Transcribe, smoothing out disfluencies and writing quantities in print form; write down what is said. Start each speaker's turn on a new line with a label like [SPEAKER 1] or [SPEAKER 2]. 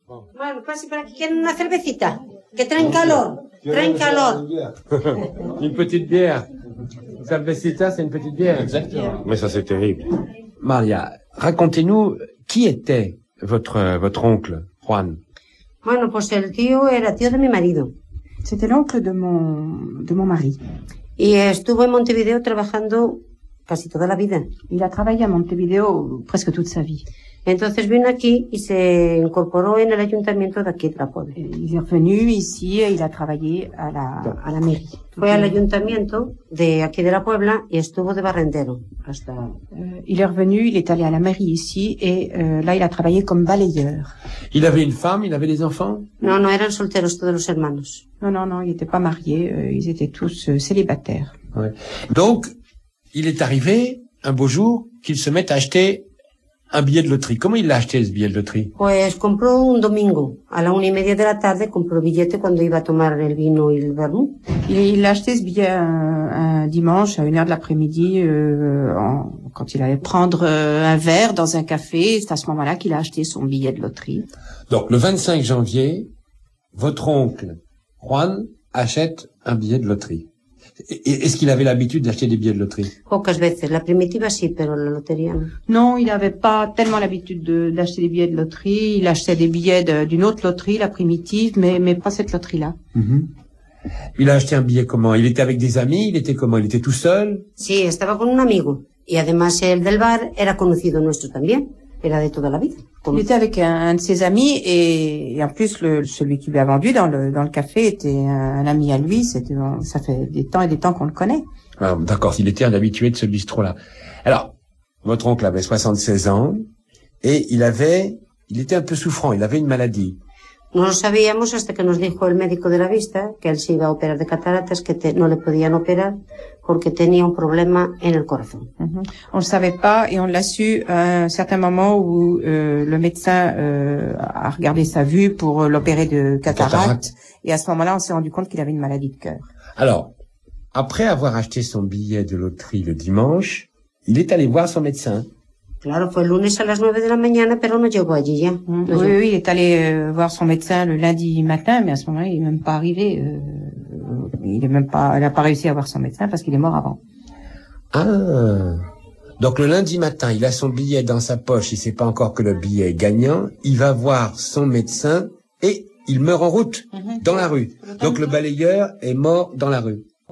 [SPEAKER 1] Bueno, pase por aquí. ¿Quieren una cervecita? Que traen calor. Traen calor.
[SPEAKER 2] Une petite bière. Cervecita, c'est une petite bière.
[SPEAKER 3] Exactement.
[SPEAKER 2] Mais ça, c'est terrible. Maria, racontez-nous qui était votre oncle, Juan.
[SPEAKER 1] Bueno, pues el tío era tío de mi marido.
[SPEAKER 4] C'était l'oncle de mon mari.
[SPEAKER 1] Y estuvo en Montevideo trabajando casi toda la vida.
[SPEAKER 4] Il a travaillé à Montevideo presque toute sa vie.
[SPEAKER 1] Entonces vino aquí y se incorporó en el ayuntamiento de aquí de la Puebla.
[SPEAKER 4] Il est revenu ici et il a travaillé à la mairie.
[SPEAKER 1] Fue al ayuntamiento de aquí de la Puebla y estuvo de barrendero hasta...
[SPEAKER 4] Il est revenu, il est allé à la mairie ici et là il a travaillé comme balayeur.
[SPEAKER 2] Il avait une femme, il avait des enfants?
[SPEAKER 1] No, no, eran solteros todos los hermanos.
[SPEAKER 4] Non, il n'était pas marié, ils étaient tous célibataires.
[SPEAKER 2] Ouais. Donc, il est arrivé un beau jour qu'il se mette à acheter un billet de loterie. Comment il l'a acheté, ce billet de loterie?
[SPEAKER 1] Pues compró un domingo, a la 1:30 de la tarde, compró billete cuando iba a tomar el vino y el vermú.
[SPEAKER 4] Il a acheté ce billet un dimanche à 1h de l'après-midi, quand il allait prendre un verre dans un café. C'est à ce moment-là qu'il a acheté son billet de loterie.
[SPEAKER 2] Donc, le 25 janvier, votre oncle, Juan, achète un billet de loterie. Est-ce qu'il avait l'habitude d'acheter des billets de loterie?
[SPEAKER 1] Pocas veces. La primitiva sí, pero la lotería no.
[SPEAKER 4] Non, il n'avait pas tellement l'habitude d'acheter des billets de loterie. Il achetait des billets d'une autre loterie, la primitive, mais pas cette loterie-là.
[SPEAKER 2] Il a acheté un billet comment? Il était avec des amis? Il était comment? Il était tout seul?
[SPEAKER 1] Sí, estaba con un amigo. Y además el del bar era conocido nuestro también. Era de toda la vida.
[SPEAKER 4] Il était avec un de ses amis et en plus celui qui lui a vendu dans le café était un ami à lui. Ça fait des temps et des temps qu'on le connaît.
[SPEAKER 2] Ah, d'accord, il était un habitué de ce bistrot-là. Alors, votre oncle avait 76 ans et il était un peu souffrant, il avait une maladie.
[SPEAKER 1] No lo sabíamos hasta que nos dijo el médico de la vista que él se iba a operar de cataratas, que no le podían operar porque tenía un problema en el corazón.
[SPEAKER 4] On le savait pas et on l'a su à un certain moment où le médecin a regardé sa vue pour l'opérer de cataracte. Et à ce moment-là, on s'est rendu compte qu'il avait une maladie de cœur.
[SPEAKER 2] Alors, après avoir acheté son billet de loterie le dimanche, il est allé voir son médecin.
[SPEAKER 1] Claro, fue el lunes a las 9 de la mañana, pero no llegó allí ya.
[SPEAKER 4] Oui, il est allé voir son médecin le lundi matin, mais à ce moment-là, il est même pas arrivé. Il a pas réussi à voir son médecin parce qu'il est mort avant.
[SPEAKER 2] Ah. Donc le lundi matin, il a son billet dans sa poche, il sait pas encore que le billet est gagnant, il va voir son médecin et il meurt en route, dans la rue. Donc le balayeur est mort dans la rue.